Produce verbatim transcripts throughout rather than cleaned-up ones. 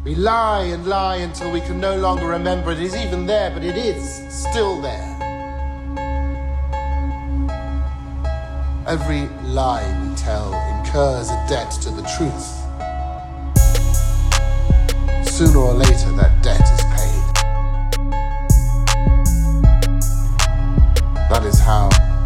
We lie and lie until we can no longer remember it is even there, but it is still there. Every lie we tell incurs a debt to the truth. Sooner or later, that debt is paid. That is how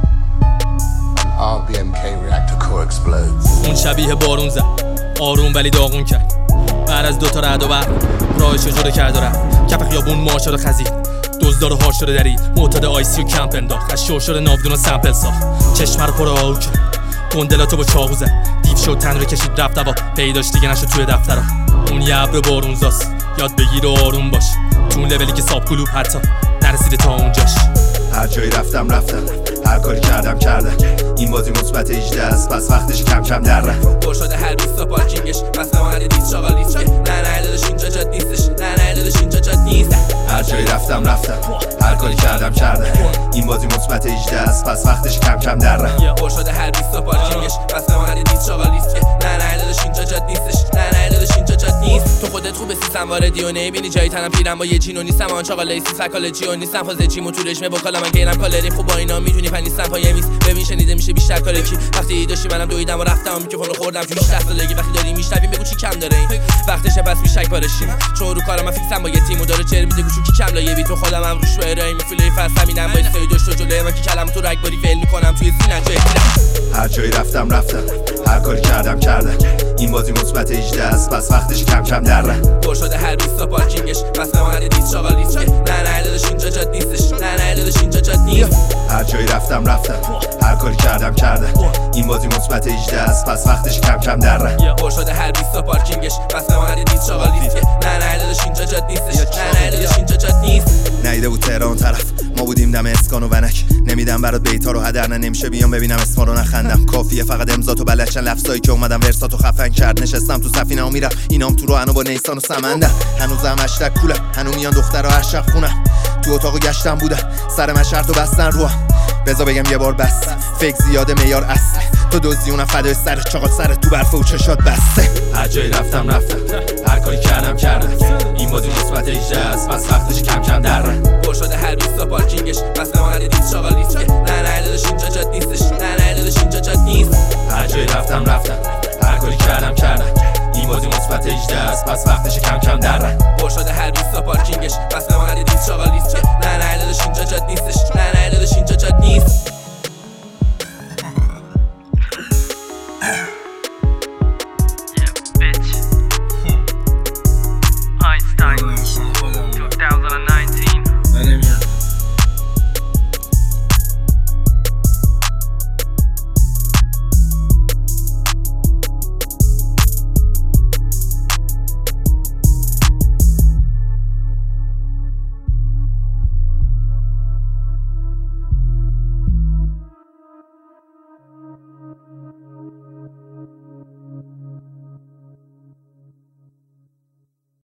an R B M K reactor core explodes. اون شبیه بارون زد، آروم ولی داغون کرد. بعد از دوتا رعد و برق راهش رو جدا کرد و رفت. کف خیابون مار شد و خزید، دزدار و هار شده درید. معتاد آیسی و کمپ انداخت، از شو شده ناودون و سمپل ساخت. چشم رو پر آهو کرد، گندلاتو با چاقو زد. دیو شد تن رو کشید رفت هوا، پیداش دیگه نشد توی دفترها. اون یه ابر بارونزاست، یاد بگیر و آروم باش. تو اون لولی که ساب کلوب حتی نرسیده تا اونجاش. هر جایی رفتم رفتم، هر کاری کردم کردم. این بازی مثبت هجده است، پس وقتش کم کم در رفت. پر شده هر بیست تا پارکینگش، پس بمانده دیست شاغال لیست. نه نه داداش اینجا جات نیستش، نه نه داداش اینجا جات نیست. هر جایی رفتم رفتم، هر کاری کردم کردم. این بازی مثبت هجده است، پس وقتش کم کم در رفت. پر شده هر بیست تا پارکینگش، پس بمانده دیست شاغال لیست. نه نه داداش اینجا جات نیستش، نه نه داداش اینجا جات نیست. تو خودت خوبه سیستم واردی و نمیبینی جایی تنم پیرم با یه جینو نیستم. آن چاقال لیسی سایکولوژی و نیستم، فاز جیمو تو رشمه بکالا من گیرم کالری خوب با اینا میدونی پن نیستم پای میز. ببین شنیده میشه بیشتر کار کی. وقتی داشتی منم دویدم و رفتم میکروفون رو خوردم تو هجده سالگی. وقتی داری میشنویم بگو چی کم داره این وقتشه پس میشک بارشین. چون رو کارم من فیکسم با یه تیم و داره چر میده گوشو کی کم لایه بی تو خودم هم روش ارائه میفله فاس همینم با استای داشت و جلوی من کی کلام تو رگباری فعل میکنم توی سینه جای هر جایی رفتم رفتم، هر کاری کردم کردم. این بازی مثبت هجده است، پس وقتش کم کم در رفت. پر شده هر بیست تا پارکینگش، پس بمانده دیست شاغال لیست. نه نه داداش اینجا جات نیستش، نه نه داداش اینجا جات نیست. هر جایی رفتم رفتم، هر کاری کردم کردم. این بازی مثبت هجده است، پس وقتش کم کم در رفت. پر شده هر بیست تا پارکینگش، پس بمانده دیست شاغال لیست. نه نه داداش اینجا جات نیستش، نه نه داداش اینجا جات نیست. نیده بود تهران طرف، ما بودیم دم اسکان و ونک. نمیدم برات بیتا رو هدر، نه نمیشه بیام ببینم اسما رو نخندم. کافیه فقط امضا تو بلدشن لفظایی که اومدم ورساتو خفن کرد. نشستم تو سفینه و میرم اینام تو رو انو با نیسان و سمندم. هنوزم اشتک کولم، هنو میان دخترها هر شب خونم. تو اتاقو گشتم بودم، سر من شرط و بستن روم. بذار بگم یه بار بس، فکر زیاده میار اصله. تو دزدیونم فدای سر چاقال سر تو برف و چشات بسته. هر جایی رفتم رفتم، هر کاری کردم کردم. این بازی مثبت هجده است، پس وقتش کم کم در رفت. پر شده هر بیست تا پارکینگش، پس بمانده دیست شاغال لیست. نه نه داداش اینجا جات نیستش، نه نه داداش اینجا جات نیست. هر جایی رفتم رفتم، هر کاری کردم کردم. این بازی مثبت هجده است، پس وقتش کم کم در رفت. پر شده هر بیست تا پارکینگش، پس بمانده دیست شاغال لیست. نه نه داداش اینجا جات نیستش، نه نه داداش اینجا جات نیست.